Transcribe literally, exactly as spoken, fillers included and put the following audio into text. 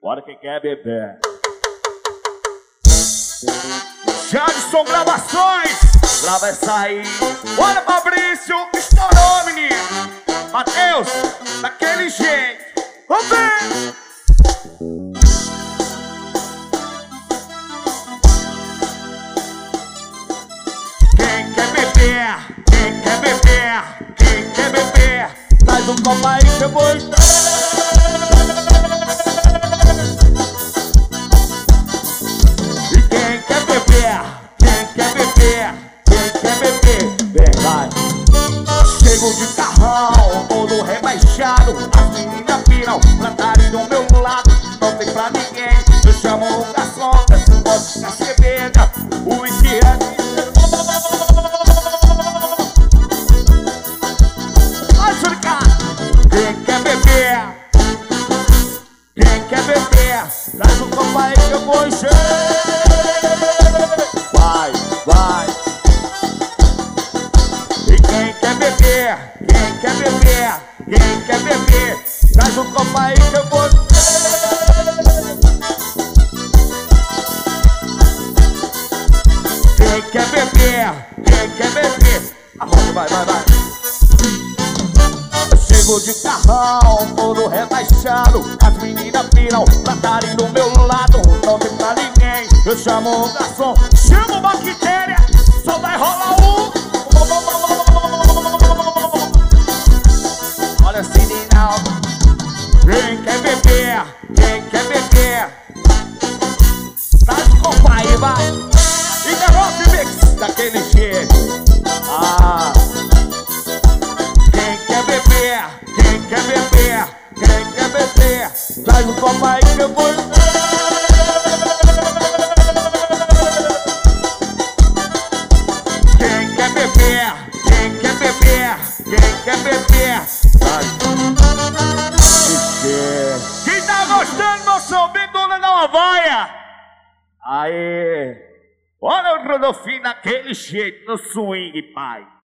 Bora quem quer beber. Jadson Gravações, grava essa aí. Bora, Fabrício, estourou, menino. Matheus, daquele jeito. Vamos ver. Quem quer beber, quem quer beber, quem quer beber, traz um copo aí que eu vou entrar. E quem quer beber, quem quer beber, quem quer beber, verdade. Chego de carrão, todo rebaixado, as meninas viram, plantarem do meu lado, não tem pra ninguém. Eu chamo o garçom, peço um pote de cerveja, o uísque é de... Quem quer beber, quem quer beber, traz um copo aí que eu vou encher. Vai, vai. E quem quer beber, quem quer beber, quem quer beber, traz um copo aí que eu vou encher. Quem quer beber, quem quer beber, a roda vai, vai, vai. Chego de carrão, todo rebaixado, as meninas viram, plantarem do meu lado, não tem pra ninguém. Eu chamo o garçom, chamo bactéria, só vai rolar um. Olha assim de alto. Quem quer beber, quem quer beber, traz o copo aí, vai. E garoto mix, daquele jeito. Ah. Quem quer beber, quem quer beber, traz um copo aí que eu vou. Quem quer beber, quem quer beber, quem quer beber, traz. Quem tá gostando, meu som, bem dona da Havaia? Aê! Olha o Rodolfinho daquele jeito, no swing, pai.